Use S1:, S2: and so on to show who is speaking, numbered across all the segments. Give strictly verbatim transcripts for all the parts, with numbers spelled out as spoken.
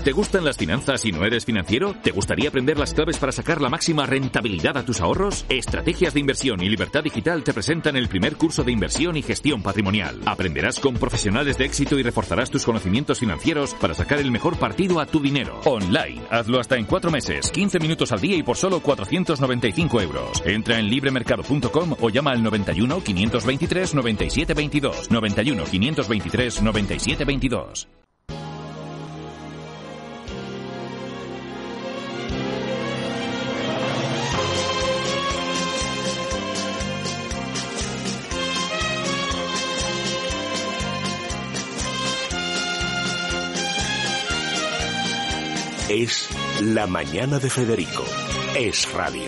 S1: ¿Te gustan las finanzas y no eres financiero? ¿Te gustaría aprender las claves para sacar la máxima rentabilidad a tus ahorros? Estrategias de Inversión y Libertad Digital te presentan el primer curso de inversión y gestión patrimonial. Aprenderás con profesionales de éxito y reforzarás tus conocimientos financieros para sacar el mejor partido a tu dinero. Online. Hazlo hasta en cuatro meses, quince minutos al día y por solo cuatrocientos noventa y cinco euros. Entra en libremercado punto com o llama al noventa y uno, quinientos veintitrés, noventa y siete veintidós. noventa y uno, quinientos veintitrés, noventa y siete veintidós.
S2: Es La Mañana de Federico. Es radio.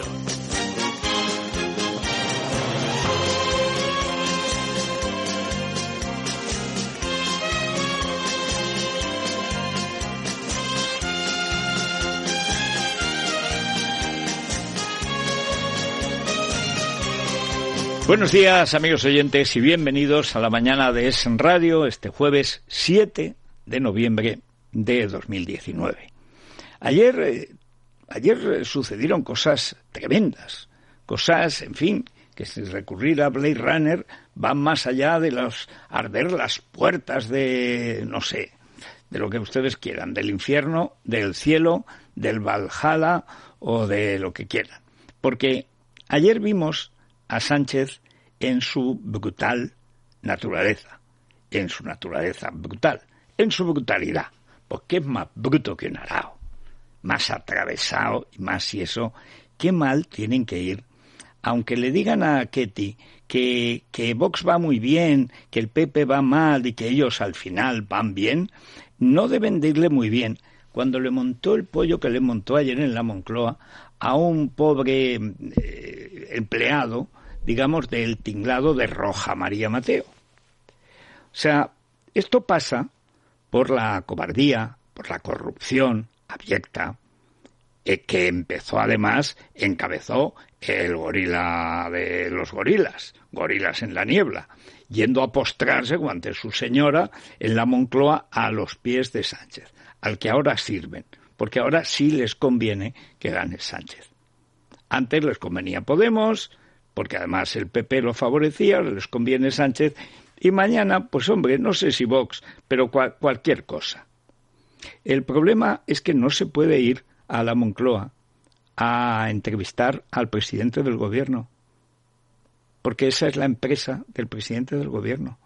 S3: Buenos días, amigos oyentes, y bienvenidos a la mañana de Es Radio, este jueves siete de noviembre de dos mil diecinueve. Ayer, eh, ayer sucedieron cosas tremendas, cosas, en fin, que si recurrir a Blade Runner van más allá de los arder las puertas de, no sé, de lo que ustedes quieran, del infierno, del cielo, del Valhalla o de lo que quieran. Porque ayer vimos a Sánchez en su brutal naturaleza, en su naturaleza brutal, en su brutalidad, porque es más bruto que un arao, más atravesado y más y eso, qué mal tienen que ir, aunque le digan a Ketty que, que Vox va muy bien, que el P P va mal y que ellos al final van bien, no deben de irle muy bien. Cuando le montó el pollo que le montó ayer en la Moncloa a un pobre eh, empleado, digamos, del tinglado de Roja María Mateo. O sea, esto pasa por la cobardía, por la corrupción abyecta, eh, que empezó además, encabezó el gorila de los gorilas, gorilas en la niebla, yendo a postrarse ante su señora en la Moncloa a los pies de Sánchez, al que ahora sirven, porque ahora sí les conviene que gane Sánchez. Antes les convenía Podemos, porque además el P P lo favorecía, ahora les conviene Sánchez, y mañana, pues hombre, no sé si Vox, pero cual, cualquier cosa. El problema es que no se puede ir a la Moncloa a entrevistar al presidente del gobierno, porque esa es la empresa del presidente del gobierno.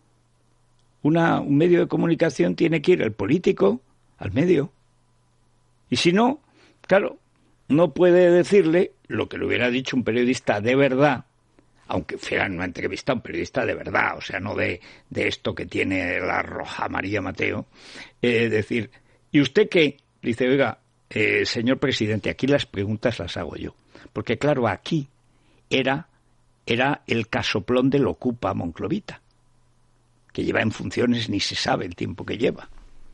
S3: Una, un medio de comunicación tiene que ir el político al medio. Y si no, claro, no puede decirle lo que le hubiera dicho un periodista de verdad, aunque fuera una entrevista a un periodista de verdad, o sea, no de, de esto que tiene la Roja María Mateo, eh, decir, ¿y usted qué? Dice, oiga, eh, señor presidente, aquí las preguntas las hago yo. Porque claro, aquí era, era el casoplón del Ocupa monclovita, que lleva en funciones ni se sabe el tiempo que lleva.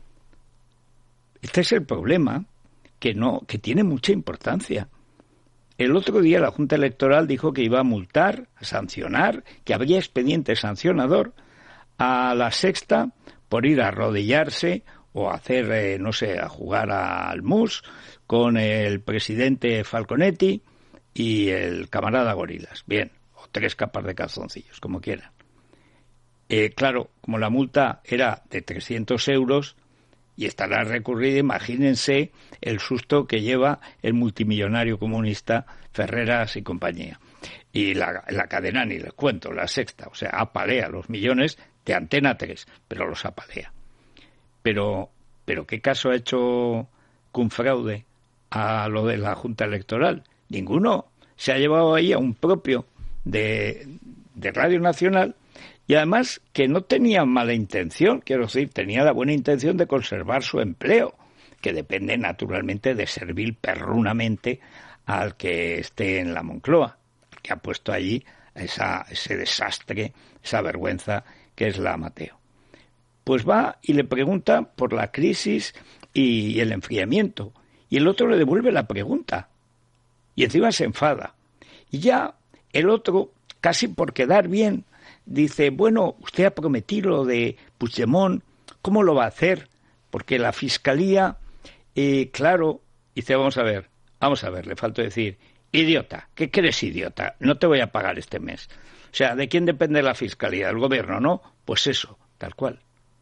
S3: Este es el problema, que no, que tiene mucha importancia. El otro día la Junta Electoral dijo que iba a multar, a sancionar, que habría expediente sancionador a la Sexta por ir a arrodillarse o a hacer, eh, no sé, a jugar al mus con el presidente Falconetti y el camarada Gorilas. Bien, o tres capas de calzoncillos, como quieran. Eh, claro, como la multa era de trescientos euros, y estará recurrida, imagínense el susto que lleva el multimillonario comunista Ferreras y compañía. Y la, la cadena ni les cuento, la Sexta, o sea, apalea los millones de Antena tres, pero los apalea. Pero, pero ¿qué caso ha hecho Cunfraude a lo de la Junta Electoral? Ninguno. Se ha llevado ahí a un propio de, de Radio Nacional, y además que no tenía mala intención, quiero decir, tenía la buena intención de conservar su empleo, que depende naturalmente de servir perrunamente al que esté en la Moncloa, que ha puesto allí esa, ese desastre, esa vergüenza que es la Mateo. Pues va y le pregunta por la crisis y el enfriamiento, y el otro le devuelve la pregunta, y encima se enfada. Y ya el otro, casi por quedar bien, dice, bueno, usted ha prometido lo de Puigdemont, ¿cómo lo va a hacer? Porque la Fiscalía Y claro, dice, vamos a ver, vamos a ver, le faltó decir, idiota, ¿qué crees, idiota? No te voy a pagar este mes. O sea, ¿de quién depende la fiscalía? ¿Del gobierno, no? Pues eso, tal cual.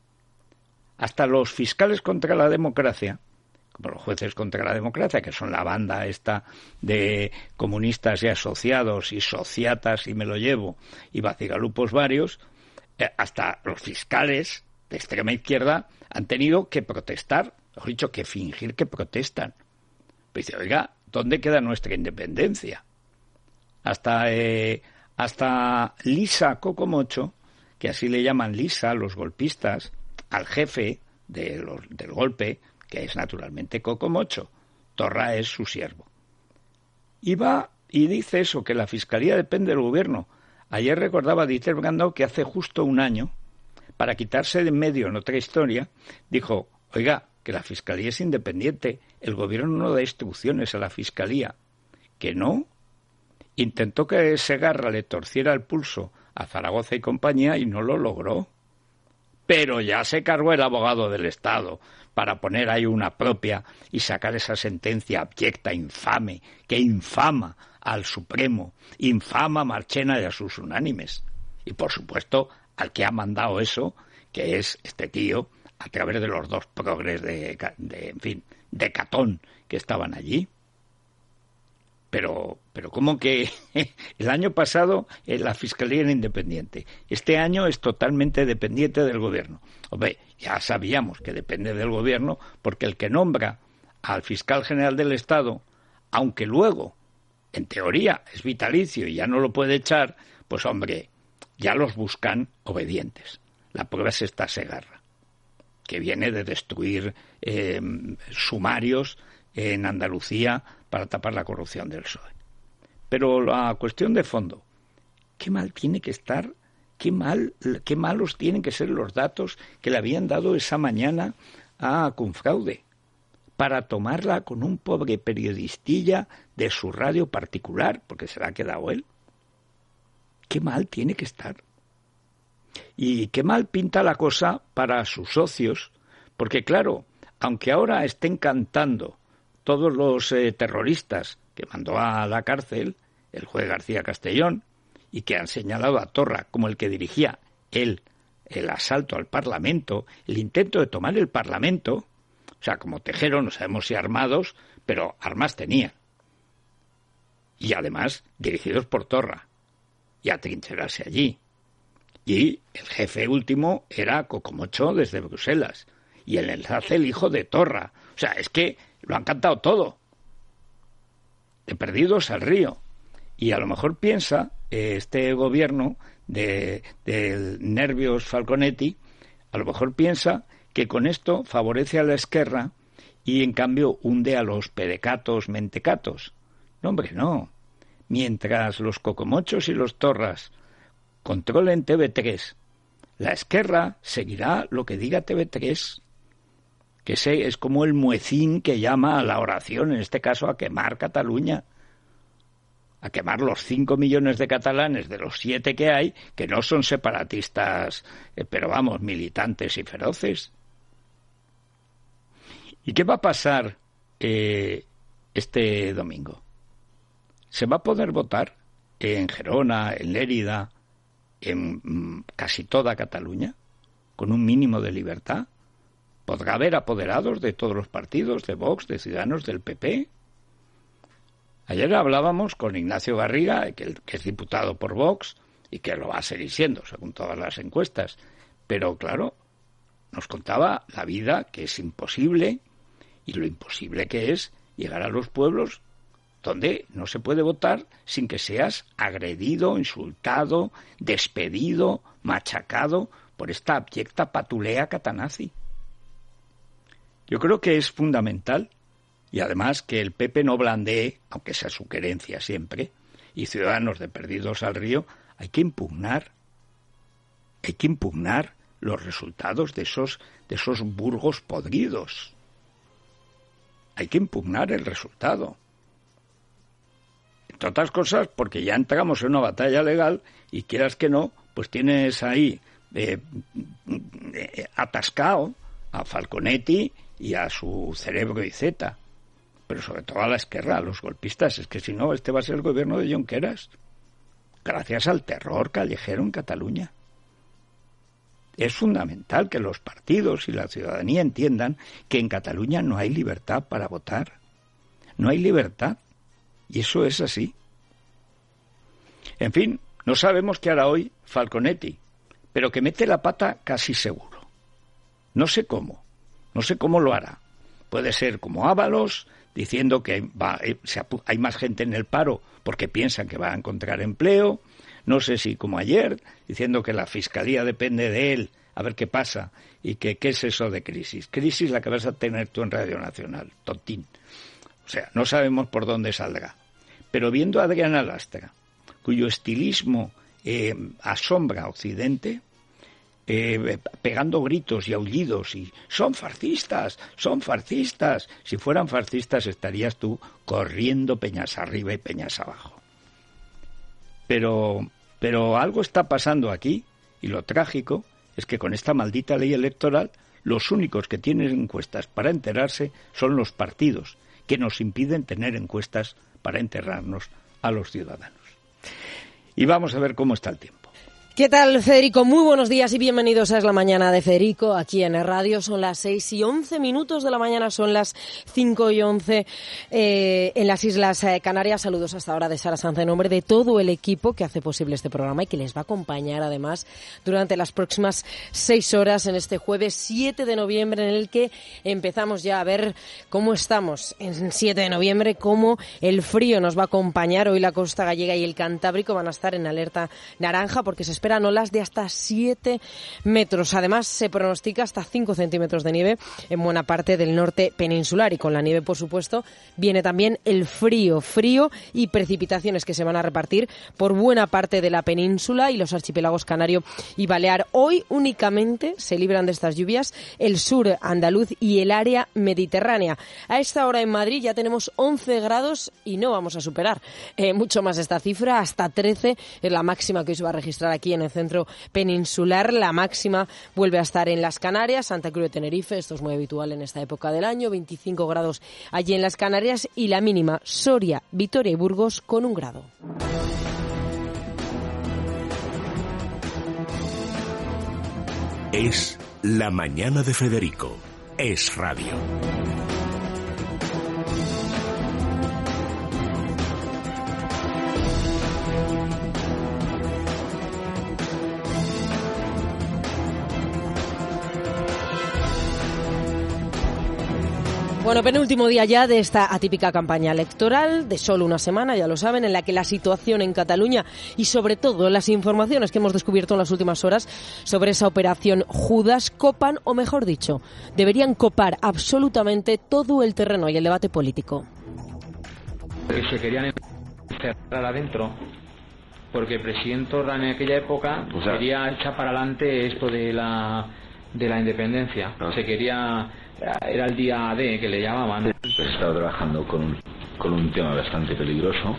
S3: Hasta los fiscales contra la democracia, como los jueces contra la democracia, que son la banda esta de comunistas y asociados y sociatas, y me lo llevo, y vacigalupos varios, eh, hasta los fiscales de extrema izquierda han tenido que protestar, mejor dicho, que fingir que protestan. Pues dice, oiga, ¿dónde queda nuestra independencia? Hasta, eh, hasta Lisa Cocomocho, que así le llaman Lisa los golpistas, al jefe de los, del golpe, que es naturalmente Cocomocho. Torra es su siervo. Y va y dice eso, que la fiscalía depende del gobierno. Ayer recordaba Dieter Brandau que hace justo un año, para quitarse de en medio en otra historia, dijo, oiga, que la fiscalía es independiente, el gobierno no da instrucciones a la fiscalía. ¿Que no? Intentó que Segarra le torciera el pulso a Zaragoza y compañía y no lo logró. Pero ya se cargó el abogado del Estado para poner ahí una propia y sacar esa sentencia abyecta, infame, que infama al Supremo, infama a Marchena y a sus unánimes. Y por supuesto al que ha mandado eso, que es este tío, a través de los dos progres de, de en fin, de Catón que estaban allí. Pero, pero ¿cómo que el año pasado eh, la Fiscalía era independiente? Este año es totalmente dependiente del gobierno. Hombre, ya sabíamos que depende del gobierno porque el que nombra al fiscal general del Estado, aunque luego, en teoría, es vitalicio y ya no lo puede echar, pues hombre, ya los buscan obedientes. La prueba es esta Segarra, que viene de destruir eh, sumarios en Andalucía para tapar la corrupción del P S O E. Pero la cuestión de fondo, qué mal tiene que estar, qué mal, qué malos tienen que ser los datos que le habían dado esa mañana a Cunfraude para tomarla con un pobre periodistilla de su radio particular, porque se la ha quedado él. Qué mal tiene que estar. Y qué mal pinta la cosa para sus socios, porque claro, aunque ahora estén cantando todos los eh, terroristas que mandó a la cárcel el juez García Castellón y que han señalado a Torra como el que dirigía él el asalto al Parlamento, el intento de tomar el Parlamento, o sea, como Tejero, no sabemos si armados, pero armas tenían. Y además dirigidos por Torra, y atrincherarse allí. Y el jefe último era Cocomocho desde Bruselas, y el enlace el hijo de Torra. O sea, es que lo han cantado todo. De perdidos al río. Y a lo mejor piensa eh, este gobierno de, de Nervios Falconetti, a lo mejor piensa que con esto favorece a la Esquerra y en cambio hunde a los pedecatos mentecatos. No, hombre, no. Mientras los Cocomochos y los Torras controlen T V tres, la Esquerra seguirá lo que diga T V tres, que ese es como el muecín que llama a la oración, en este caso a quemar Cataluña, a quemar los cinco millones de catalanes de los siete que hay, que no son separatistas, eh, pero vamos, militantes y feroces. ¿Y qué va a pasar eh, este domingo? ¿Se va a poder votar en Gerona, en Lérida, en mm, casi toda Cataluña, con un mínimo de libertad? ¿Podrá haber apoderados de todos los partidos, de Vox, de Ciudadanos, del P P? Ayer hablábamos con Ignacio Garriga, que, que es diputado por Vox y que lo va a seguir siendo, según todas las encuestas. Pero, claro, nos contaba la vida, que es imposible, y lo imposible que es llegar a los pueblos donde no se puede votar sin que seas agredido, insultado, despedido, machacado por esta abyecta patulea catanazi. Yo creo que es fundamental, y además que el P P no blandee, aunque sea su querencia siempre, y Ciudadanos de perdidos al río, hay que impugnar, hay que impugnar los resultados de esos, de esos Burgos podridos. Hay que impugnar el resultado. Entre otras cosas, porque ya entramos en una batalla legal y quieras que no, pues tienes ahí eh, eh, atascado a Falconetti y a su cerebro y zeta, pero sobre todo a la izquierda, a los golpistas. Es que si no, este va a ser el gobierno de Junqueras, gracias al terror callejero en Cataluña. Es fundamental que los partidos y la ciudadanía entiendan que en Cataluña no hay libertad para votar. No hay libertad. Y eso es así. En fin, no sabemos qué hará hoy Falconetti, pero que mete la pata casi seguro. No sé cómo. No sé cómo lo hará. Puede ser como Ábalos, diciendo que va, hay más gente en el paro porque piensan que va a encontrar empleo. No sé si como ayer, diciendo que la Fiscalía depende de él, a ver qué pasa, y que qué es eso de crisis. Crisis la que vas a tener tú en Radio Nacional, tontín. O sea, no sabemos por dónde saldrá. Pero viendo a Adriana Lastra, cuyo estilismo eh, asombra a Occidente, eh, pegando gritos y aullidos, y son fascistas, son fascistas. Si fueran fascistas estarías tú corriendo peñas arriba y peñas abajo. Pero, pero algo está pasando aquí, y lo trágico es que con esta maldita ley electoral los únicos que tienen encuestas para enterarse son los partidos, que nos impiden tener encuestas para enterrarnos a los ciudadanos. Y vamos a ver cómo está el tiempo.
S4: ¿Qué tal, Federico? Muy buenos días y bienvenidos a Es la Mañana de Federico, aquí en el radio. Son las seis y once minutos de la mañana, son las cinco y once eh, en las Islas eh, Canarias. Saludos hasta ahora de Sara Sanz en nombre de todo el equipo que hace posible este programa y que les va a acompañar además durante las próximas seis horas en este jueves siete de noviembre, en el que empezamos ya a ver cómo estamos en siete de noviembre, cómo el frío nos va a acompañar. Hoy la costa gallega y el Cantábrico van a estar en alerta naranja porque se espera olas de hasta siete metros. Además, se pronostica hasta cinco centímetros de nieve en buena parte del norte peninsular. Y con la nieve, por supuesto, viene también el frío. Frío y precipitaciones que se van a repartir por buena parte de la península y los archipiélagos canario y balear. Hoy únicamente se libran de estas lluvias el sur andaluz y el área mediterránea. A esta hora en Madrid ya tenemos once grados y no vamos a superar eh, mucho más esta cifra. Hasta trece es la máxima que hoy se va a registrar aquí en el centro peninsular. La máxima vuelve a estar en las Canarias, Santa Cruz de Tenerife, esto es muy habitual en esta época del año, veinticinco grados allí en las Canarias, y la mínima Soria, Vitoria y Burgos con un grado.
S2: Es la mañana de Federico. Es radio.
S4: Bueno, penúltimo día ya de esta atípica campaña electoral, de solo una semana, ya lo saben, en la que la situación en Cataluña y sobre todo las informaciones que hemos descubierto en las últimas horas sobre esa operación Judas copan, o mejor dicho, deberían copar absolutamente todo el terreno y el debate político.
S5: Que se querían encerrar adentro, porque el presidente Torra en aquella época pues, quería echar para adelante esto de la, de la independencia. No. Se quería... Era el día D que le llamaban.
S6: He estado trabajando con, con un tema bastante peligroso,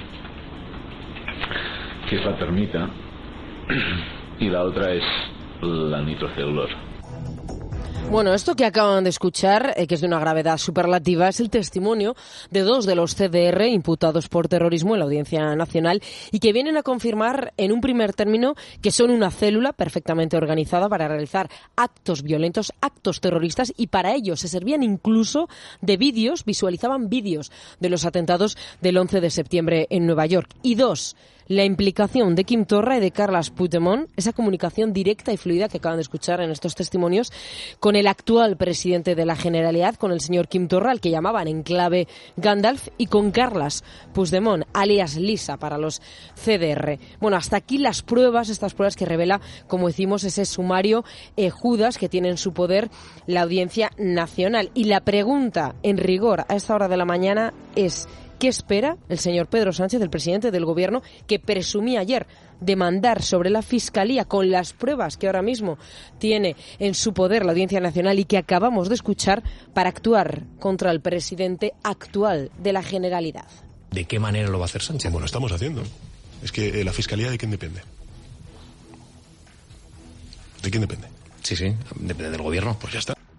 S6: que es la termita, y la otra es la nitrocelulosa.
S4: Bueno, esto que acaban de escuchar, eh, que es de una gravedad superlativa, es el testimonio de dos de los C D R imputados por terrorismo en la Audiencia Nacional y que vienen a confirmar en un primer término que son una célula perfectamente organizada para realizar actos violentos, actos terroristas, y para ello se servían incluso de vídeos, visualizaban vídeos de los atentados del once de septiembre en Nueva York. Y dos, la implicación de Quim Torra y de Carles Puigdemont, esa comunicación directa y fluida que acaban de escuchar en estos testimonios, con el actual presidente de la Generalitat, con el señor Quim Torra, al que llamaban en clave Gandalf, y con Carles Puigdemont, alias Lisa para los C D R. Bueno, hasta aquí las pruebas, estas pruebas que revela, como decimos, ese sumario eh, Judas que tiene en su poder la Audiencia Nacional. Y la pregunta, en rigor, a esta hora de la mañana es: ¿qué espera el señor Pedro Sánchez, el presidente del Gobierno, que presumía ayer de mandar sobre la Fiscalía, con las pruebas que ahora mismo tiene en su poder la Audiencia Nacional y que acabamos de escuchar, para actuar contra el presidente actual de la Generalidad?
S7: ¿De qué manera lo va a hacer Sánchez?
S8: Como lo estamos haciendo. Es que eh, la Fiscalía, ¿de quién depende? ¿De quién depende?
S7: Sí, sí, depende del Gobierno.
S8: Pues ya está.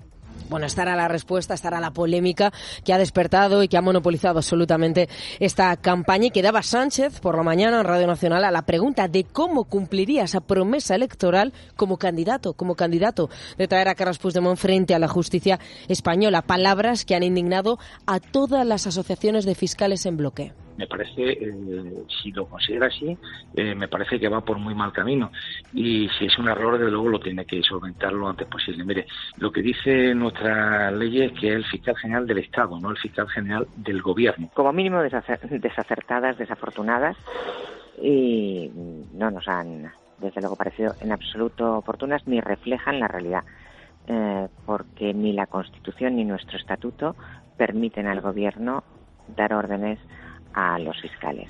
S4: Bueno, estará la respuesta, estará la polémica que ha despertado y que ha monopolizado absolutamente esta campaña, y que daba Sánchez por la mañana en Radio Nacional a la pregunta de cómo cumpliría esa promesa electoral como candidato, como candidato de traer a Carles Puigdemont frente a la justicia española. Palabras que han indignado a todas las asociaciones de fiscales en bloque.
S9: Me parece, eh, si lo considera así, eh, me parece que va por muy mal camino, y si es un error, desde luego lo tiene que solventar lo antes posible. Mire, lo que dice nuestra ley es que es el fiscal general del Estado, no el fiscal general del Gobierno.
S10: Como mínimo desacer- desacertadas, desafortunadas, y no nos han, desde luego, parecido en absoluto oportunas ni reflejan la realidad, eh, porque ni la Constitución ni nuestro Estatuto permiten al Gobierno dar órdenes a los fiscales.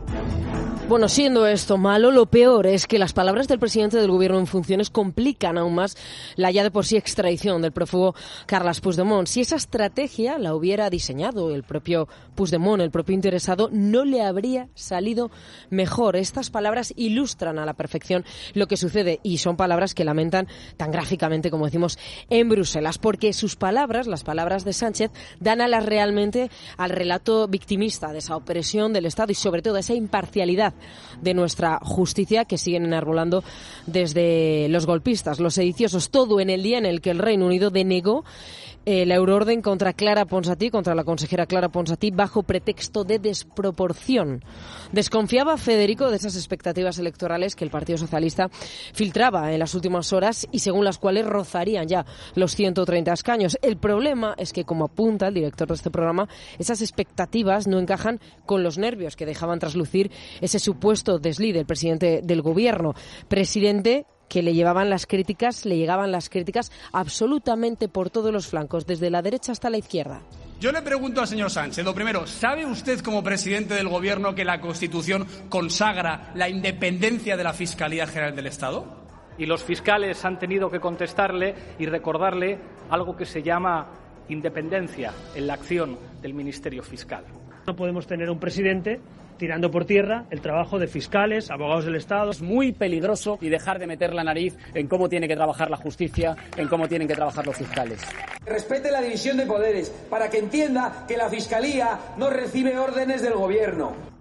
S4: Bueno, siendo esto malo, lo peor es que las palabras del presidente del Gobierno en funciones complican aún más la ya de por sí extradición del prófugo Carles Puigdemont. Si esa estrategia la hubiera diseñado el propio Puigdemont, el propio interesado, no le habría salido mejor. Estas palabras ilustran a la perfección lo que sucede, y son palabras que lamentan tan gráficamente, como decimos, en Bruselas, porque sus palabras, las palabras de Sánchez, dan alas realmente al relato victimista de esa opresión del Estado y sobre todo a esa imparcialidad de nuestra justicia que siguen enarbolando desde los golpistas, los sediciosos, todo en el día en el que el Reino Unido denegó eh, la euroorden contra Clara Ponsatí, contra la consejera Clara Ponsatí, bajo pretexto de desproporción. Desconfiaba Federico de esas expectativas electorales que el Partido Socialista filtraba en las últimas horas y según las cuales rozarían ya los ciento treinta escaños. El problema es que, como apunta el director de este programa, esas expectativas no encajan con los nervios que dejaban traslucir ese supuesto desliz del presidente del Gobierno. Presidente que le llevaban las críticas, le llegaban las críticas absolutamente por todos los flancos, desde la derecha hasta la izquierda.
S11: Yo le pregunto al señor Sánchez, lo primero, ¿sabe usted como presidente del Gobierno que la Constitución consagra la independencia de la Fiscalía General del Estado?
S12: Y los fiscales han tenido que contestarle y recordarle algo que se llama independencia en la acción del Ministerio Fiscal.
S13: No podemos tener un presidente tirando por tierra el trabajo de fiscales, abogados del Estado.
S14: Es muy peligroso y dejar de meter la nariz en cómo tiene que trabajar la justicia, en cómo tienen que trabajar los fiscales.
S15: Respete la división de poderes para que entienda que la Fiscalía no recibe órdenes del Gobierno.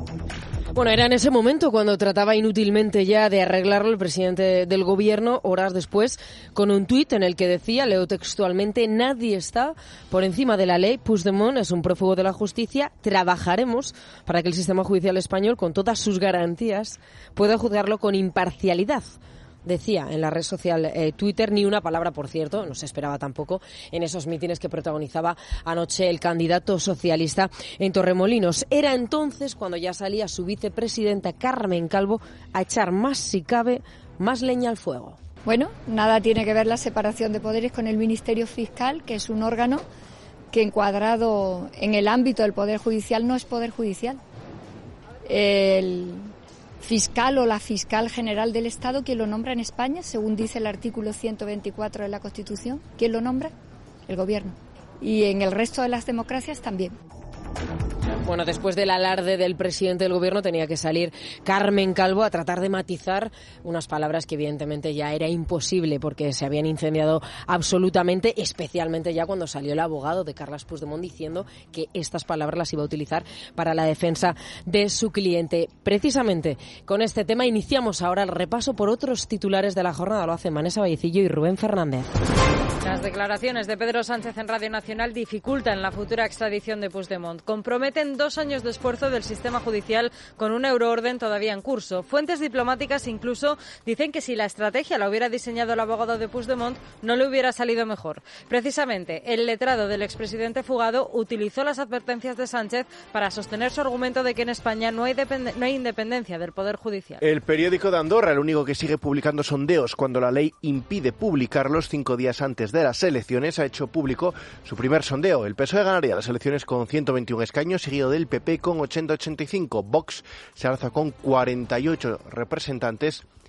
S4: Bueno, era en ese momento cuando trataba inútilmente ya de arreglarlo el presidente del Gobierno, horas después, con un tuit en el que decía, leo textualmente: nadie está por encima de la ley, Puigdemont es un prófugo de la justicia, trabajaremos para que el sistema judicial español, con todas sus garantías, pueda juzgarlo con imparcialidad. Decía en la red social eh, Twitter, ni una palabra, por cierto, no se esperaba tampoco en esos mítines que protagonizaba anoche el candidato socialista en Torremolinos. Era entonces cuando ya salía su vicepresidenta Carmen Calvo a echar más, si cabe, más leña al fuego.
S16: Bueno, nada tiene que ver la separación de poderes con el Ministerio Fiscal, que es un órgano que, encuadrado en el ámbito del Poder Judicial, no es Poder Judicial. El fiscal o la fiscal general del Estado, ¿quién lo nombra en España? Según dice el artículo ciento veinticuatro de la Constitución, ¿quién lo nombra? El Gobierno. Y en el resto de las democracias también.
S4: Bueno, después del alarde del presidente del Gobierno tenía que salir Carmen Calvo a tratar de matizar unas palabras que evidentemente ya era imposible porque se habían incendiado absolutamente, especialmente ya cuando salió el abogado de Carles Puigdemont diciendo que estas palabras las iba a utilizar para la defensa de su cliente. Precisamente con este tema iniciamos ahora el repaso por otros titulares de la jornada. Lo hacen Vanessa Vallecillo y Rubén Fernández.
S17: Las declaraciones de Pedro Sánchez en Radio Nacional dificultan la futura extradición de Puigdemont. Comprometen dos años de esfuerzo del sistema judicial con una euroorden todavía en curso. Fuentes diplomáticas incluso dicen que si la estrategia la hubiera diseñado el abogado de Puigdemont no le hubiera salido mejor. Precisamente, el letrado del expresidente fugado utilizó las advertencias de Sánchez para sostener su argumento de que en España no hay, depend- no hay independencia del Poder Judicial.
S18: El periódico de Andorra, el único que sigue publicando sondeos cuando la ley impide publicarlos cinco días antes de las elecciones, ha hecho público su primer sondeo. El P S O E ganaría las elecciones con ciento veintiún escaños, seguido del P P con ochenta a ochenta y cinco. Vox se alza con cuarenta y ocho representantes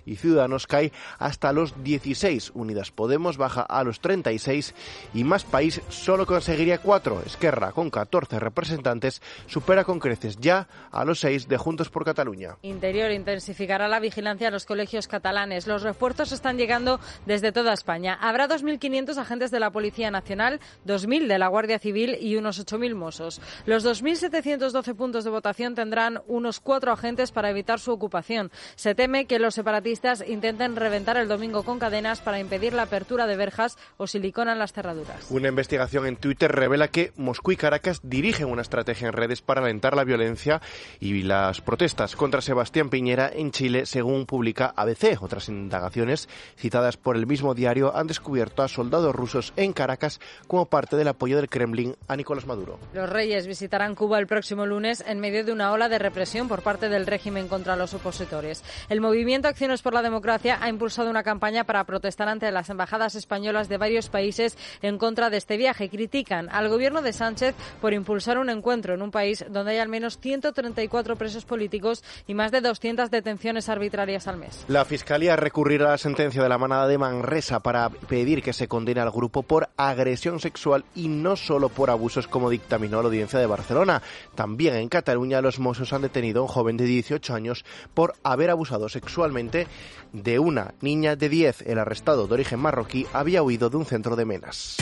S18: y Ciudadanos cae hasta los dieciséis. Unidas Podemos baja a los treinta y seis y Más País solo conseguiría cuatro. Esquerra, con catorce representantes, supera con creces ya a los seis de Juntos por Cataluña.
S17: Interior intensificará la vigilancia en los colegios catalanes. Los refuerzos están llegando desde toda España. Habrá dos mil quinientos agentes de la Policía Nacional, dos mil de la Guardia Civil y unos ocho mil mossos. Los dos mil setecientos doce puntos de votación tendrán unos cuatro agentes para evitar su ocupación. Se teme que los separatistas intenten reventar el domingo con cadenas para impedir la apertura de verjas o siliconan las cerraduras.
S18: Una investigación en Twitter revela que Moscú y Caracas dirigen una estrategia en redes para alentar la violencia y las protestas contra Sebastián Piñera en Chile, según publica A B C. Otras indagaciones citadas por el mismo diario han descubierto a soldados rusos en Caracas como parte del apoyo del Kremlin a Nicolás Maduro.
S17: Los reyes visitarán Cuba el próximo lunes en medio de una ola de represión por parte del régimen contra los opositores. El movimiento Acciones por la Democracia ha impulsado una campaña para protestar ante las embajadas españolas de varios países en contra de este viaje. Critican al gobierno de Sánchez por impulsar un encuentro en un país donde hay al menos ciento treinta y cuatro presos políticos y más de doscientas detenciones arbitrarias al mes.
S18: La Fiscalía recurrirá a la sentencia de la Manada de Manresa para pedir que se condene al grupo por agresión sexual y no solo por abusos, como dictaminó la Audiencia de Barcelona. También en Cataluña los Mossos han detenido a un joven de dieciocho años por haber abusado sexualmente de una niña de diez. El arrestado, de origen marroquí, había huido de un centro de menas.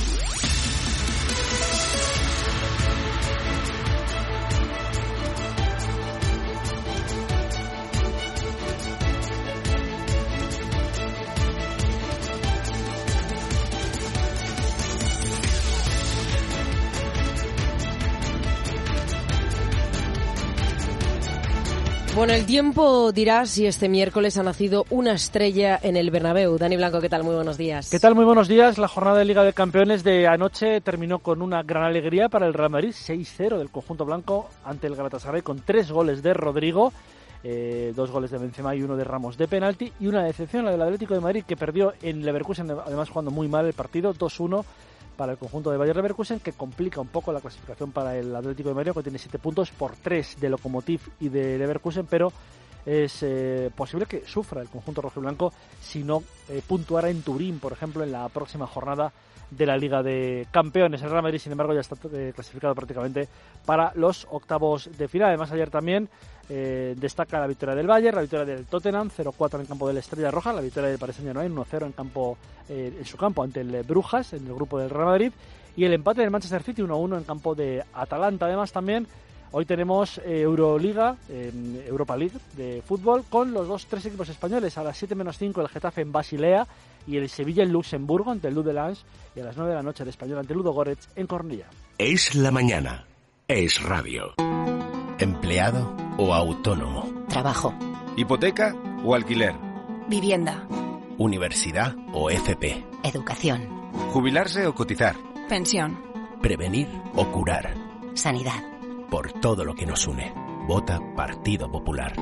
S4: Bueno, el tiempo dirá si este miércoles ha nacido una estrella en el Bernabéu. Dani Blanco, ¿qué tal? Muy buenos días.
S19: ¿Qué tal? Muy buenos días. La jornada de Liga de Campeones de anoche terminó con una gran alegría para el Real Madrid, seis cero del conjunto blanco ante el Galatasaray, con tres goles de Rodrigo, eh, dos goles de Benzema y uno de Ramos de penalti, y una decepción, la del Atlético de Madrid, que perdió en Leverkusen, además jugando muy mal el partido, dos uno para el conjunto de Bayer Leverkusen, que complica un poco la clasificación para el Atlético de Madrid, que tiene siete puntos por tres de Lokomotiv y de Leverkusen, pero es eh, posible que sufra el conjunto rojiblanco si no eh, puntuara en Turín, por ejemplo, en la próxima jornada de la Liga de Campeones. El Real Madrid, sin embargo, ya está eh, clasificado prácticamente para los octavos de final. Además, ayer también eh, destaca la victoria del Bayern, la victoria del Tottenham, cero cuatro en campo de la Estrella Roja, la victoria del Paris Saint-Germain, uno cero en campo eh, en su campo ante el Brujas, en el grupo del Real Madrid, y el empate del Manchester City uno uno en campo de Atalanta. Además, también hoy tenemos eh, Euroliga, eh, Europa League de fútbol, con los dos tres equipos españoles. A las siete menos cinco el Getafe en Basilea y el Sevilla en Luxemburgo ante el Ludelange, y a las nueve de la noche el Español ante el Ludogorets en Cornellà.
S2: Es la mañana. Es radio.
S20: Empleado o autónomo.
S21: Trabajo.
S22: Hipoteca o alquiler.
S21: Vivienda.
S20: Universidad o F P.
S21: Educación.
S22: Jubilarse o cotizar.
S21: Pensión.
S20: Prevenir o curar.
S21: Sanidad.
S20: Por todo lo que nos une. Vota Partido Popular.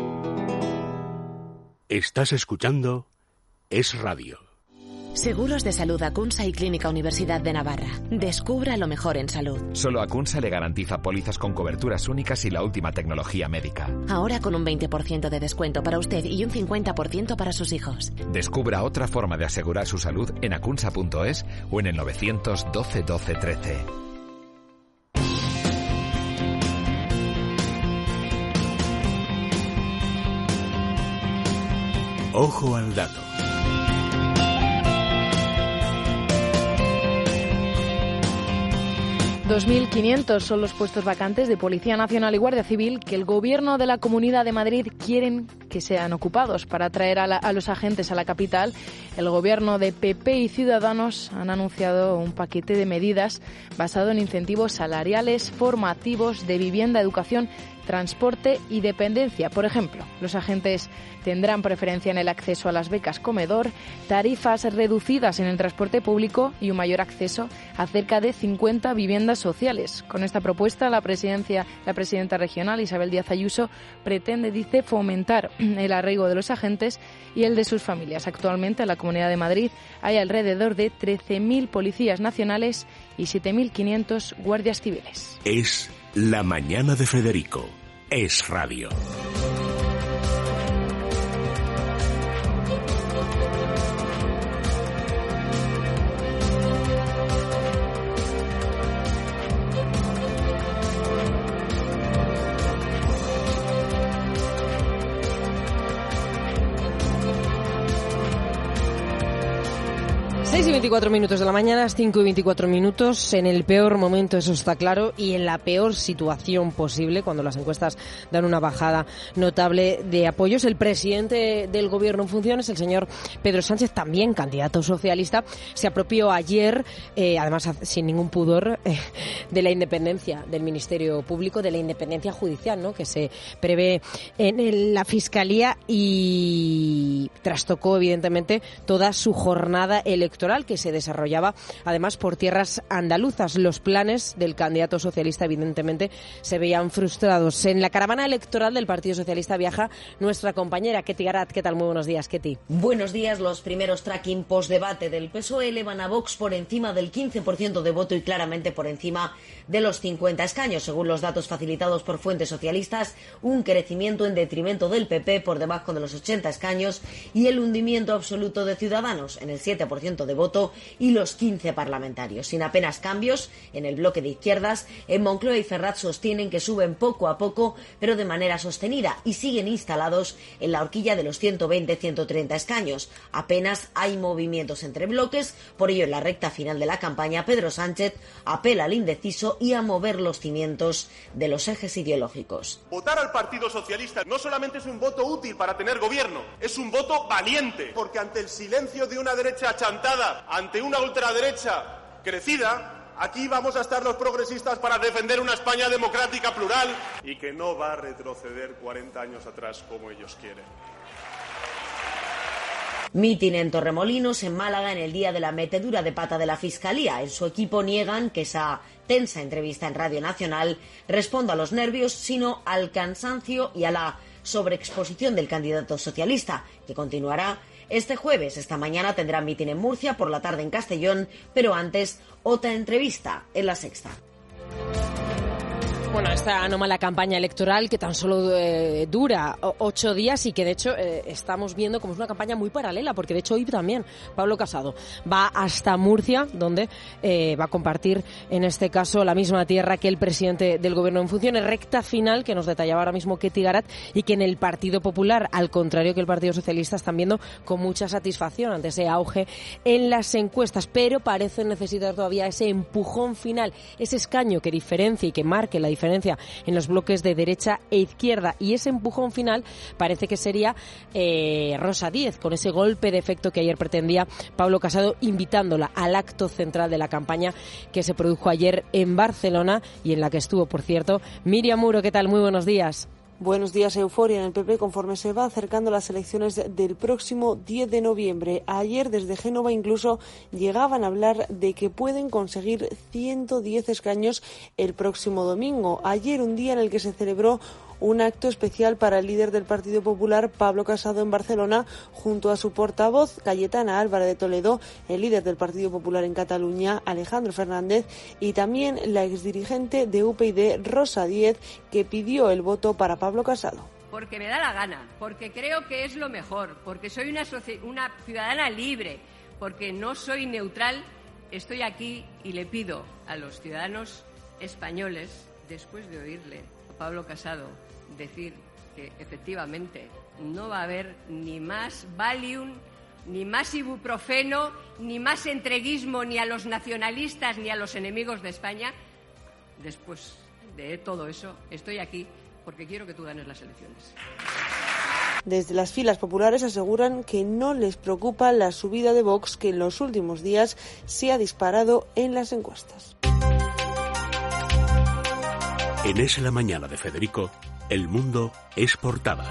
S2: Estás escuchando Es Radio.
S21: Seguros de Salud Acunsa y Clínica Universidad de Navarra. Descubra lo mejor en salud.
S1: Solo Acunsa le garantiza pólizas con coberturas únicas y la última tecnología médica.
S21: Ahora con un veinte por ciento de descuento para usted y un cincuenta por ciento para sus hijos.
S1: Descubra otra forma de asegurar su salud en acunsa punto es o en el novecientos doce doce trece.
S2: Ojo al dato.
S23: dos mil quinientos son los puestos vacantes de Policía Nacional y Guardia Civil que el Gobierno de la Comunidad de Madrid quieren que sean ocupados. Para atraer a, la, a los agentes a la capital, el Gobierno de P P y Ciudadanos han anunciado un paquete de medidas basado en incentivos salariales, formativos, de vivienda, educación, transporte y dependencia. Por ejemplo, los agentes tendrán preferencia en el acceso a las becas comedor, tarifas reducidas en el transporte público y un mayor acceso a cerca de cincuenta viviendas sociales. Con esta propuesta, la presidencia, la presidenta regional, Isabel Díaz Ayuso, pretende, dice, fomentar el arraigo de los agentes y el de sus familias. Actualmente, en la Comunidad de Madrid hay alrededor de trece mil policías nacionales y siete mil quinientos guardias civiles.
S2: Es la mañana de Federico. Es radio.
S4: seis y veinticuatro minutos de la mañana, cinco y veinticuatro minutos, en el peor momento, eso está claro, y en la peor situación posible, cuando las encuestas dan una bajada notable de apoyos. El presidente del Gobierno en funciones, el señor Pedro Sánchez, también candidato socialista, se apropió ayer, eh, además sin ningún pudor, eh, de la independencia del Ministerio Público, de la independencia judicial, ¿no?, que se prevé en el, la Fiscalía, y trastocó, evidentemente, toda su jornada electoral, que se desarrollaba además por tierras andaluzas. Los planes del candidato socialista evidentemente se veían frustrados. En la caravana electoral del Partido Socialista viaja nuestra compañera Ketty Garat. ¿Qué tal? Muy buenos días, Ketty.
S3: Buenos días. Los primeros tracking post-debate del P S O E elevan a Vox por encima del quince por ciento de voto y claramente por encima de los cincuenta escaños. Según los datos facilitados por fuentes socialistas, un crecimiento en detrimento del P P por debajo de los ochenta escaños y el hundimiento absoluto de Ciudadanos en el siete por ciento de voto y los quince parlamentarios. Sin apenas cambios en el bloque de izquierdas, en Moncloa y Ferraz sostienen que suben poco a poco, pero de manera sostenida, y siguen instalados en la horquilla de los ciento veinte a ciento treinta escaños. Apenas hay movimientos entre bloques, por ello en la recta final de la campaña Pedro Sánchez apela al indeciso y a mover los cimientos de los ejes ideológicos.
S5: Votar al Partido Socialista no solamente es un voto útil para tener gobierno, es un voto valiente, porque ante el silencio de una derecha achantada, ante una ultraderecha crecida, aquí vamos a estar los progresistas para defender una España democrática, plural y que no va a retroceder cuarenta años atrás como ellos quieren.
S3: Mitin en Torremolinos, en Málaga, en el día de la metedura de pata de la Fiscalía. En su equipo niegan que esa tensa entrevista en Radio Nacional responda a los nervios, sino al cansancio y a la sobreexposición del candidato socialista, que continuará este jueves. Esta mañana tendrá mitin en Murcia, por la tarde en Castellón, pero antes otra entrevista en La Sexta.
S4: Bueno, esta anómala campaña electoral que tan solo eh, dura ocho días y que de hecho eh, estamos viendo como es una campaña muy paralela, porque de hecho hoy también Pablo Casado va hasta Murcia, donde eh, va a compartir en este caso la misma tierra que el presidente del Gobierno en funciones. Recta final que nos detallaba ahora mismo Ketty Garat, y que en el Partido Popular, al contrario que el Partido Socialista, están viendo con mucha satisfacción ante ese auge en las encuestas, pero parece necesitar todavía ese empujón final, ese escaño que diferencie y que marque la diferencia en los bloques de derecha e izquierda, y ese empujón final parece que sería eh, Rosa Díez, con ese golpe de efecto que ayer pretendía Pablo Casado, invitándola al acto central de la campaña que se produjo ayer en Barcelona y en la que estuvo, por cierto, Miriam Muro. ¿Qué tal? Muy buenos días.
S6: Buenos días. Euforia en el P P conforme se va acercando las elecciones del próximo diez de noviembre. Ayer desde Génova incluso llegaban a hablar de que pueden conseguir ciento diez escaños el próximo domingo. Ayer, un día en el que se celebró un acto especial para el líder del Partido Popular, Pablo Casado, en Barcelona, junto a su portavoz, Cayetana Álvarez de Toledo, el líder del Partido Popular en Cataluña, Alejandro Fernández, y también la exdirigente de U P yD, Rosa Díez, que pidió el voto para Pablo Casado.
S24: Porque me da la gana, porque creo que es lo mejor, porque soy una, una ciudadana libre, porque no soy neutral. Estoy aquí y le pido a los ciudadanos españoles, después de oírle a Pablo Casado decir que efectivamente no va a haber ni más Valium, ni más ibuprofeno, ni más entreguismo ni a los nacionalistas ni a los enemigos de España. Después de todo eso, estoy aquí porque quiero que tú ganes las elecciones.
S6: Desde las filas populares aseguran que no les preocupa la subida de Vox, que en los últimos días se ha disparado en las encuestas.
S2: En Es la Mañana de Federico, El Mundo es portada.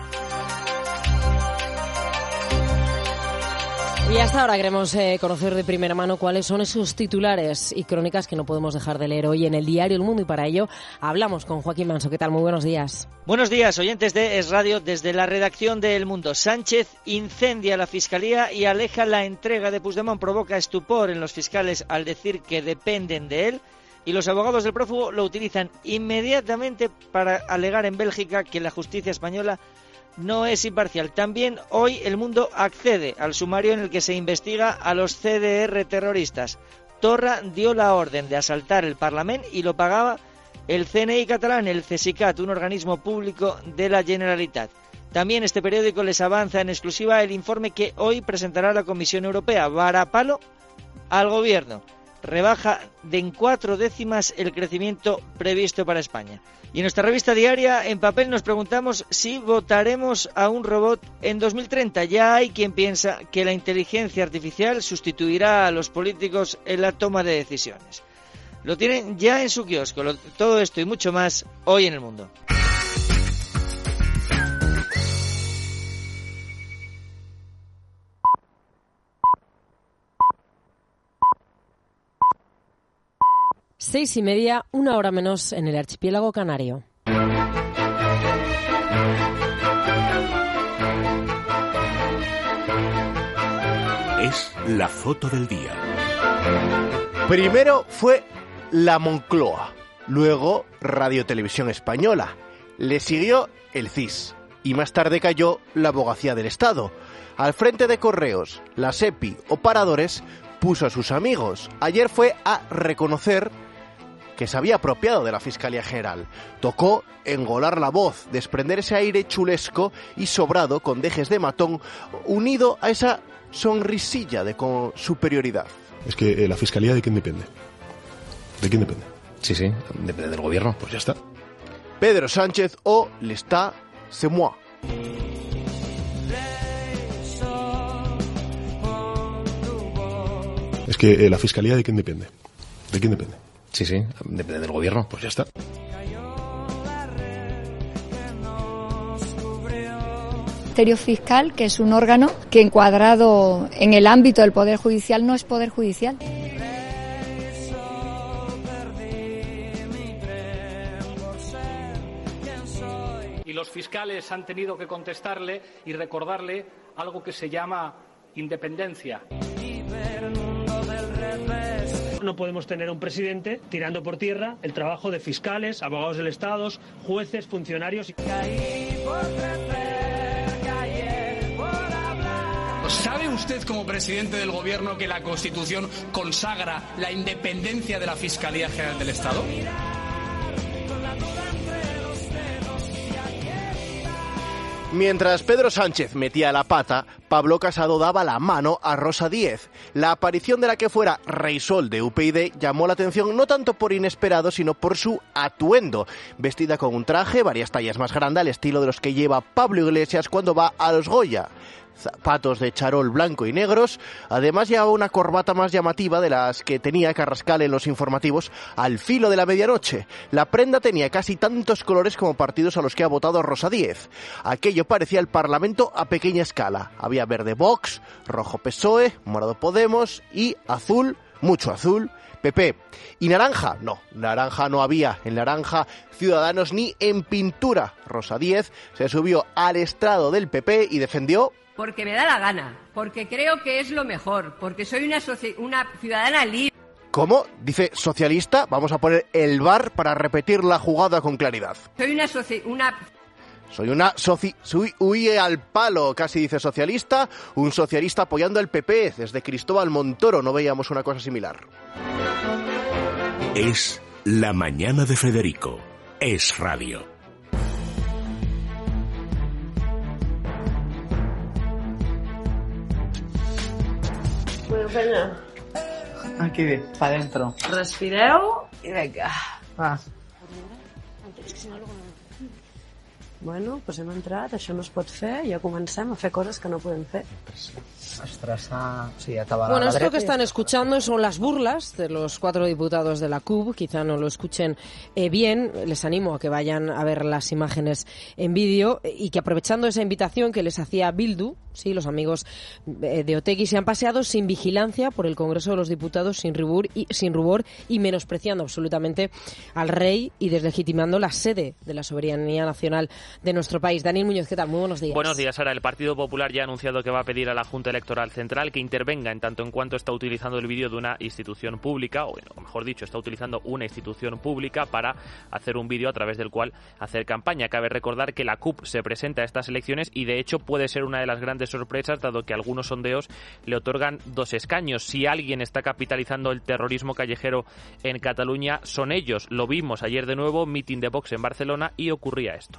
S4: Y hasta ahora queremos eh, conocer de primera mano cuáles son esos titulares y crónicas que no podemos dejar de leer hoy en el diario El Mundo, y para ello hablamos con Joaquín Manso. ¿Qué tal? Muy buenos días.
S25: Buenos días, oyentes de Es Radio. Desde la redacción de El Mundo, Sánchez incendia la Fiscalía y aleja la entrega de Puigdemont. Provoca estupor en los fiscales al decir que dependen de él, y los abogados del prófugo lo utilizan inmediatamente para alegar en Bélgica que la justicia española no es imparcial. También hoy El Mundo accede al sumario en el que se investiga a los C D R terroristas. Torra dio la orden de asaltar el Parlamento y lo pagaba el C N I catalán, el CESICAT, un organismo público de la Generalitat. También este periódico les avanza en exclusiva el informe que hoy presentará la Comisión Europea. Varapalo al Gobierno. Rebaja de en cuatro décimas el crecimiento previsto para España. Y en nuestra revista diaria, En Papel, nos preguntamos si votaremos a un robot en dos mil treinta. Ya hay quien piensa que la inteligencia artificial sustituirá a los políticos en la toma de decisiones. Lo tienen ya en su kiosco. Lo, todo esto y mucho más hoy en El Mundo.
S4: Seis y media, una hora menos en el archipiélago canario.
S2: Es la foto del día.
S18: Primero fue la Moncloa, luego Radio Televisión Española, le siguió el C I S y más tarde cayó la Abogacía del Estado. Al frente de Correos, la SEPI o Paradores puso a sus amigos. Ayer fue a reconocer que se había apropiado de la Fiscalía General. Tocó engolar la voz, desprender ese aire chulesco y sobrado con dejes de matón, unido a esa sonrisilla de con superioridad.
S7: Es que eh, la Fiscalía, ¿de quién depende? ¿De quién depende?
S8: Sí, sí, depende del Gobierno.
S7: Pues ya está.
S18: Pedro Sánchez o l'État, c'est moi.
S7: Es que eh, la Fiscalía, ¿de quién depende? ¿De quién depende?
S8: Sí, sí, depende del Gobierno.
S7: Pues ya está.
S16: Ministerio Fiscal, que es un órgano que encuadrado en el ámbito del Poder Judicial no es Poder Judicial.
S12: Y los fiscales han tenido que contestarle y recordarle algo que se llama independencia.
S13: No podemos tener un presidente tirando por tierra el trabajo de fiscales, abogados del Estado, jueces, funcionarios.
S9: ¿Sabe usted como presidente del Gobierno que la Constitución consagra la independencia de la Fiscalía General del Estado?
S18: Mientras Pedro Sánchez metía la pata, Pablo Casado daba la mano a Rosa Díez. La aparición de la que fuera Rey Sol de U P YD llamó la atención no tanto por inesperado, sino por su atuendo. Vestida con un traje varias tallas más grande al estilo de los que lleva Pablo Iglesias cuando va a los Goya. Zapatos de charol blanco y negros, además llevaba una corbata más llamativa de las que tenía Carrascal en los informativos al filo de la medianoche. La prenda tenía casi tantos colores como partidos a los que ha votado Rosa Díez. Aquello parecía el Parlamento a pequeña escala. Había verde Vox, rojo P S O E, morado Podemos y azul, mucho azul, P P. ¿Y naranja? No, naranja no había. En naranja, Ciudadanos ni en pintura. Rosa Díez se subió al estrado del P P y defendió...
S24: Porque me da la gana, porque creo que es lo mejor, porque soy una, una ciudadana libre.
S18: ¿Cómo? Dice socialista. Vamos a poner el bar para repetir la jugada con claridad.
S24: Soy una... una...
S18: Soy una soci... Soy huye al palo, casi dice socialista. Un socialista apoyando al P P. Desde Cristóbal Montoro no veíamos una cosa similar.
S2: Es la mañana de Federico. Es radio.
S6: Bueno, venga.
S10: Aquí, para adentro.
S6: Respireu i vinga.
S10: Va.
S6: Bueno, doncs hem entrat, això no es pot fer, ja comencem a fer coses que no podem fer.
S10: Estresa, sí, acabar
S4: bueno, esto que están escuchando son las burlas de los cuatro diputados de la C U B. Quizá no lo escuchen eh, bien. Les animo a que vayan a ver las imágenes en vídeo y que aprovechando esa invitación que les hacía Bildu, sí, los amigos eh, de Otegi se han paseado sin vigilancia por el Congreso de los Diputados, sin rubor y, sin rubor y menospreciando absolutamente al rey y deslegitimando la sede de la soberanía nacional de nuestro país. Daniel Muñoz, ¿qué tal? Muy buenos días.
S11: Buenos días, Sara. El Partido Popular ya ha anunciado que va a pedir a la Junta Electoral Central que intervenga en tanto en cuanto está utilizando el vídeo de una institución pública, o mejor dicho, está utilizando una institución pública para hacer un vídeo a través del cual hacer campaña. Cabe recordar que la C U P se presenta a estas elecciones y de hecho puede ser una de las grandes sorpresas, dado que algunos sondeos le otorgan dos escaños. Si alguien está capitalizando el terrorismo callejero en Cataluña, son ellos. Lo vimos ayer de nuevo, mitin de Vox en Barcelona, y ocurría esto.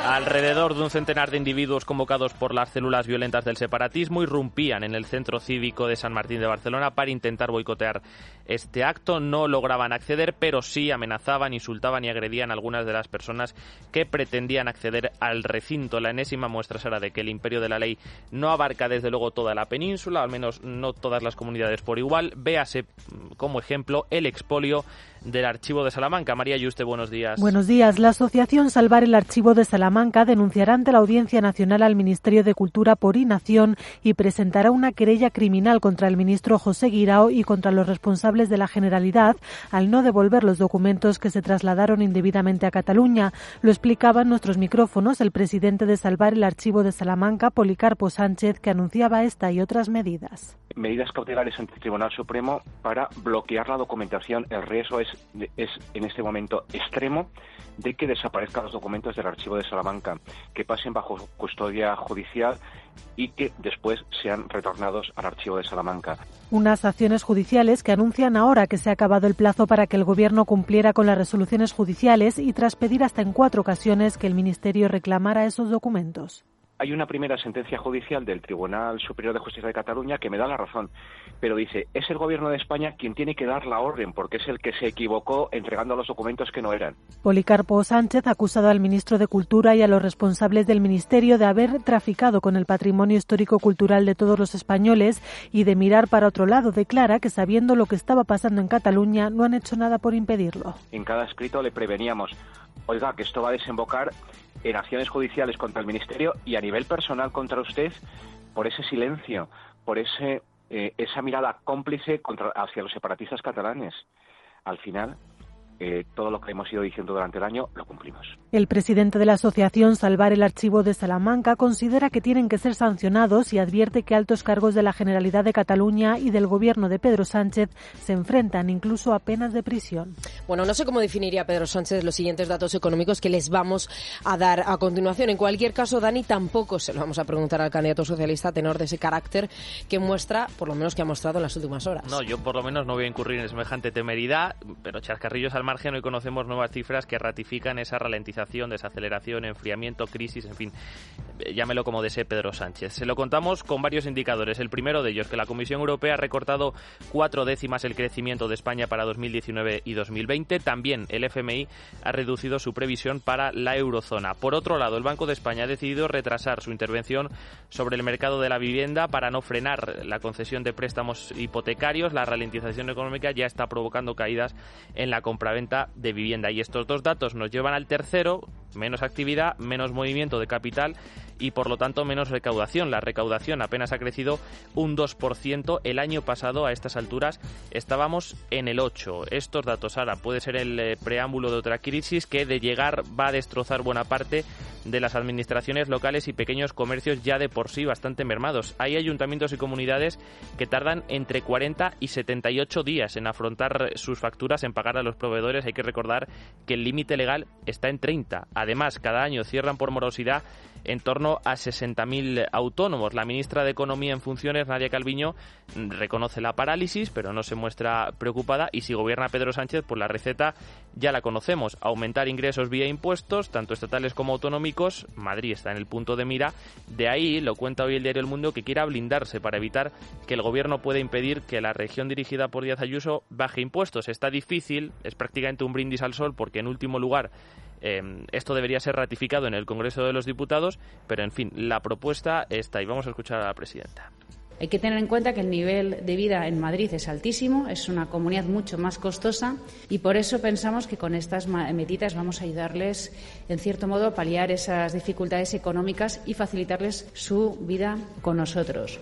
S11: Alrededor de un centenar de individuos convocados por las células violentas del separatismo irrumpían en el centro cívico de San Martín de Barcelona para intentar boicotear este acto. No lograban acceder, pero sí amenazaban, insultaban y agredían a algunas de las personas que pretendían acceder al recinto. La enésima muestra será de que el imperio de la ley no abarca desde luego toda la península, al menos no todas las comunidades por igual. Véase como ejemplo el expolio del Archivo de Salamanca. María Yuste, buenos días.
S14: Buenos días. La asociación Salvar el Archivo de Salamanca denunciará ante la Audiencia Nacional al Ministerio de Cultura por inacción y presentará una querella criminal contra el ministro José Guirao y contra los responsables de la Generalidad al no devolver los documentos que se trasladaron indebidamente a Cataluña. Lo explicaba en nuestros micrófonos el presidente de Salvar el Archivo de Salamanca, Policarpo Sánchez, que anunciaba esta y otras medidas.
S15: Medidas cautelares ante el Tribunal Supremo para bloquear la documentación. El riesgo es, es en este momento extremo de que desaparezcan los documentos del Archivo de Salamanca, que pasen bajo custodia judicial y que después sean retornados al Archivo de Salamanca.
S14: Unas acciones judiciales que anuncian ahora que se ha acabado el plazo para que el Gobierno cumpliera con las resoluciones judiciales y tras pedir hasta en cuatro ocasiones que el Ministerio reclamara esos documentos.
S15: Hay una primera sentencia judicial del Tribunal Superior de Justicia de Cataluña que me da la razón, pero dice, es el Gobierno de España quien tiene que dar la orden, porque es el que se equivocó entregando los documentos que no eran.
S14: Policarpo Sánchez ha acusado al ministro de Cultura y a los responsables del Ministerio de haber traficado con el patrimonio histórico-cultural de todos los españoles y de mirar para otro lado. Declara que sabiendo lo que estaba pasando en Cataluña no han hecho nada por impedirlo.
S15: En cada escrito le preveníamos, oiga, que esto va a desembocar en acciones judiciales contra el Ministerio y a nivel personal contra usted por ese silencio, por ese eh, esa mirada cómplice contra, hacia los separatistas catalanes. Al final, eh, todo lo que hemos ido diciendo durante el año lo cumplimos.
S14: El presidente de la asociación Salvar el Archivo de Salamanca considera que tienen que ser sancionados y advierte que altos cargos de la Generalidad de Cataluña y del gobierno de Pedro Sánchez se enfrentan incluso a penas de prisión.
S4: Bueno, no sé cómo definiría Pedro Sánchez los siguientes datos económicos que les vamos a dar a continuación. En cualquier caso, Dani, tampoco se lo vamos a preguntar al candidato socialista a tenor de ese carácter que muestra, por lo menos que ha mostrado en las últimas horas.
S11: No, yo por lo menos no voy a incurrir en semejante temeridad, pero chascarrillos al margen, hoy conocemos nuevas cifras que ratifican esa ralentización, desaceleración, enfriamiento, crisis, en fin, llámelo como desee Pedro Sánchez. Se lo contamos con varios indicadores. El primero de ellos, que la Comisión Europea ha recortado cuatro décimas el crecimiento de España para dos mil diecinueve y dos mil veinte. También el F M I ha reducido su previsión para la eurozona. Por otro lado, el Banco de España ha decidido retrasar su intervención sobre el mercado de la vivienda para no frenar la concesión de préstamos hipotecarios. La ralentización económica ya está provocando caídas en la compraventa de vivienda. Y estos dos datos nos llevan al tercero: menos actividad, menos movimiento de capital y por lo tanto menos recaudación. La recaudación apenas ha crecido un dos por ciento. El año pasado a estas alturas estábamos en el ocho por ciento. Estos datos ahora puede ser el eh, preámbulo de otra crisis que de llegar va a destrozar buena parte de las administraciones locales y pequeños comercios ya de por sí bastante mermados. Hay ayuntamientos y comunidades que tardan entre cuarenta y setenta y ocho días en afrontar sus facturas, en pagar a los proveedores. Hay que recordar que el límite legal está en treinta. Además, cada año cierran por morosidad en torno a sesenta mil autónomos. La ministra de Economía en funciones, Nadia Calviño, reconoce la parálisis, pero no se muestra preocupada. Y si gobierna Pedro Sánchez, pues la receta ya la conocemos: aumentar ingresos vía impuestos, tanto estatales como autonómicos. Madrid está en el punto de mira. De ahí, lo cuenta hoy el diario El Mundo, que quiera blindarse para evitar que el gobierno pueda impedir que la región dirigida por Díaz Ayuso baje impuestos. Está difícil, es prácticamente un brindis al sol, porque en último lugar Eh, esto debería ser ratificado en el Congreso de los Diputados, pero en fin, la propuesta está y vamos a escuchar a la presidenta.
S17: Hay que tener en cuenta que el nivel de vida en Madrid es altísimo, es una comunidad mucho más costosa y por eso pensamos que con estas medidas vamos a ayudarles, en cierto modo, a paliar esas dificultades económicas y facilitarles su vida con nosotros.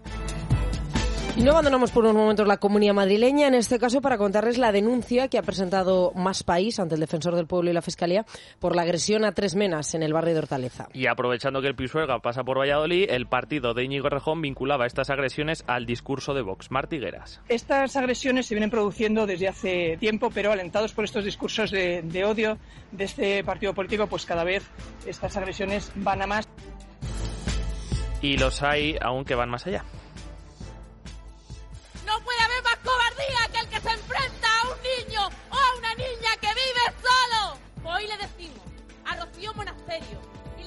S4: Y no abandonamos por unos momentos la Comunidad Madrileña, en este caso para contarles la denuncia que ha presentado Más País ante el Defensor del Pueblo y la Fiscalía por la agresión a tres menas en el barrio de Hortaleza.
S11: Y aprovechando que el Pisuerga pasa por Valladolid, el partido de Íñigo Errejón vinculaba estas agresiones al discurso de Vox. Martí Gueras.
S19: Estas agresiones se vienen produciendo desde hace tiempo, pero alentados por estos discursos de, de odio de este partido político, pues cada vez estas agresiones van a más.
S11: Y los hay aún que van más allá.
S22: No puede haber más cobardía que el que se enfrenta a un niño o a una niña que vive solo. Hoy le decimos a Rocío Monasterio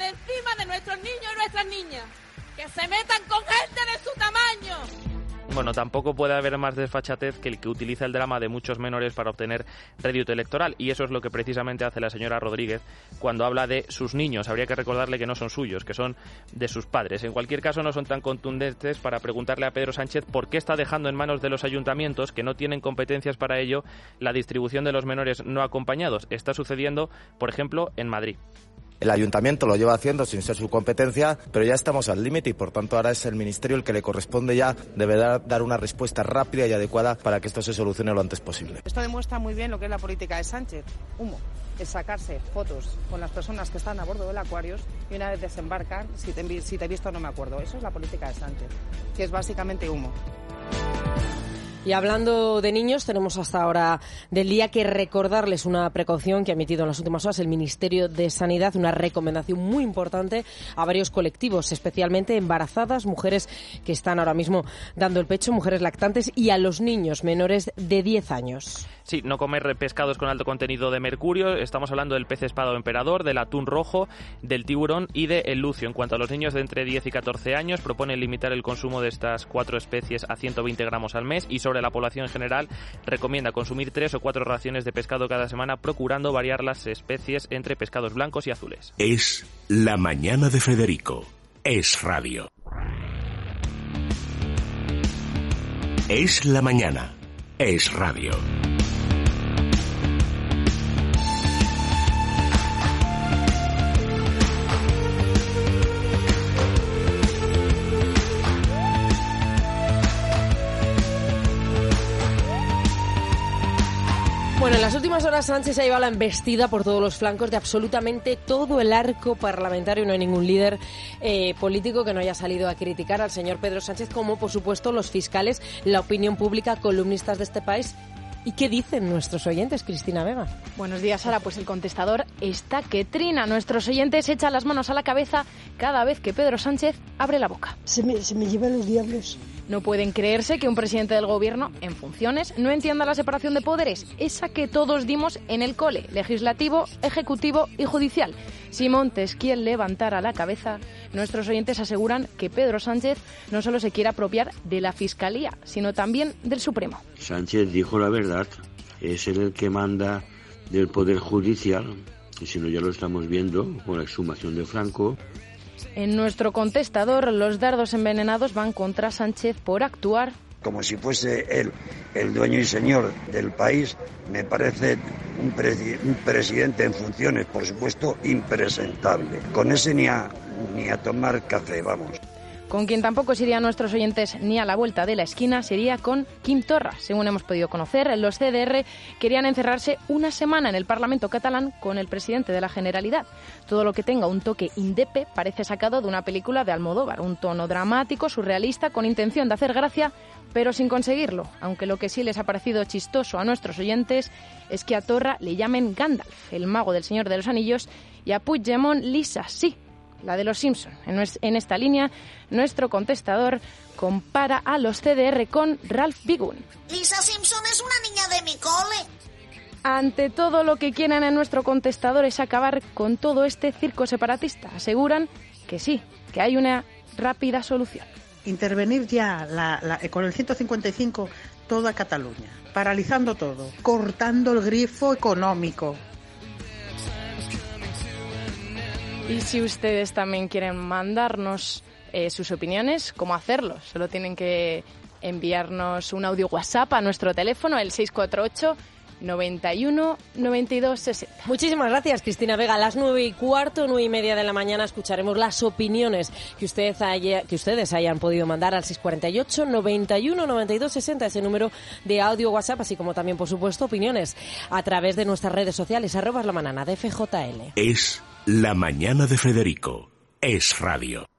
S22: encima de nuestros niños y nuestras niñas. Que se metan con gente de su tamaño.
S11: Bueno, tampoco puede haber más desfachatez que el que utiliza el drama de muchos menores para obtener rédito electoral, y eso es lo que precisamente hace la señora Rodríguez cuando habla de sus niños. Habría que recordarle que no son suyos, que son de sus padres. En cualquier caso, no son tan contundentes para preguntarle a Pedro Sánchez por qué está dejando en manos de los ayuntamientos, que no tienen competencias para ello, la distribución de los menores no acompañados. Está sucediendo, por ejemplo, en Madrid.
S1: El ayuntamiento lo lleva haciendo sin ser su competencia, pero ya estamos al límite y por tanto ahora es el ministerio el que le corresponde ya, deberá dar una respuesta rápida y adecuada para que esto se solucione lo antes posible.
S5: Esto demuestra muy bien lo que es la política de Sánchez. Humo. Es sacarse fotos con las personas que están a bordo del Aquarius y una vez desembarcan, si te, si te he visto no me acuerdo. Eso es la política de Sánchez, que es básicamente humo.
S4: Y hablando de niños, tenemos hasta ahora del día que recordarles una precaución que ha emitido en las últimas horas el Ministerio de Sanidad, una recomendación muy importante a varios colectivos, especialmente embarazadas, mujeres que están ahora mismo dando el pecho, mujeres lactantes y a los niños menores de diez años.
S11: Sí, no comer pescados con alto contenido de mercurio. Estamos hablando del pez espada o emperador, del atún rojo, del tiburón y del lucio. En cuanto a los niños de entre diez y catorce años, proponen limitar el consumo de estas cuatro especies a ciento veinte gramos al mes, y sobre la población en general recomienda consumir tres o cuatro raciones de pescado cada semana, procurando variar las especies entre pescados blancos y azules.
S2: Es La Mañana de Federico. Es radio. Es la mañana. Es radio.
S4: Bueno, en las últimas horas Sánchez ha llevado la embestida por todos los flancos de absolutamente todo el arco parlamentario. No hay ningún líder eh, político que no haya salido a criticar al señor Pedro Sánchez, como por supuesto los fiscales, la opinión pública, columnistas de este país. ¿Y qué dicen nuestros oyentes, Cristina Vega?
S20: Buenos días, Sara. Pues el contestador está que trina. Nuestros oyentes echan las manos a la cabeza cada vez que Pedro Sánchez abre la boca.
S21: Se me, se me llevan los diablos.
S20: No pueden creerse que un presidente del gobierno, en funciones, no entienda la separación de poderes, esa que todos dimos en el cole, legislativo, ejecutivo y judicial. Si Montesquieu levantara la cabeza, nuestros oyentes aseguran que Pedro Sánchez no solo se quiere apropiar de la Fiscalía, sino también del Supremo.
S23: Sánchez dijo la verdad, es él el que manda del Poder Judicial, y si no ya lo estamos viendo con la exhumación de Franco.
S20: En nuestro contestador, los dardos envenenados van contra Sánchez por actuar
S26: como si fuese él el dueño y señor del país. Me parece un, presi- un presidente en funciones, por supuesto, impresentable. Con ese ni a, ni a tomar café, vamos.
S20: Con quien tampoco se irían nuestros oyentes ni a la vuelta de la esquina sería con Quim Torra. Según hemos podido conocer, los C D R querían encerrarse una semana en el Parlamento catalán con el presidente de la Generalidad. Todo lo que tenga un toque indepe parece sacado de una película de Almodóvar, un tono dramático, surrealista, con intención de hacer gracia, pero sin conseguirlo. Aunque lo que sí les ha parecido chistoso a nuestros oyentes es que a Torra le llamen Gandalf, el mago del Señor de los Anillos, y a Puigdemont Lisa, sí, la de los Simpson. En, en esta línea, nuestro contestador compara a los C D R con Ralph Bigun.
S27: Lisa Simpson es una niña de mi cole.
S20: Ante todo, lo que quieren en nuestro contestador es acabar con todo este circo separatista. Aseguran que sí, que hay una rápida solución.
S21: Intervenir ya la, la, con el ciento cincuenta y cinco toda Cataluña, paralizando todo, cortando el grifo económico.
S20: Y si ustedes también quieren mandarnos eh, sus opiniones, ¿cómo hacerlo? Solo tienen que enviarnos un audio WhatsApp a nuestro teléfono, el seis cuatro ocho, noventa y uno, noventa y dos, sesenta.
S4: Muchísimas gracias, Cristina Vega. A las nueve y cuarto, nueve y media de la mañana escucharemos las opiniones que, usted haya, que ustedes hayan podido mandar al seis cuatro ocho, noventa y uno, noventa y dos, sesenta, ese número de audio WhatsApp, así como también, por supuesto, opiniones a través de nuestras redes sociales, arroba la manana de F J L.
S2: Es La Mañana de Federico. Es radio.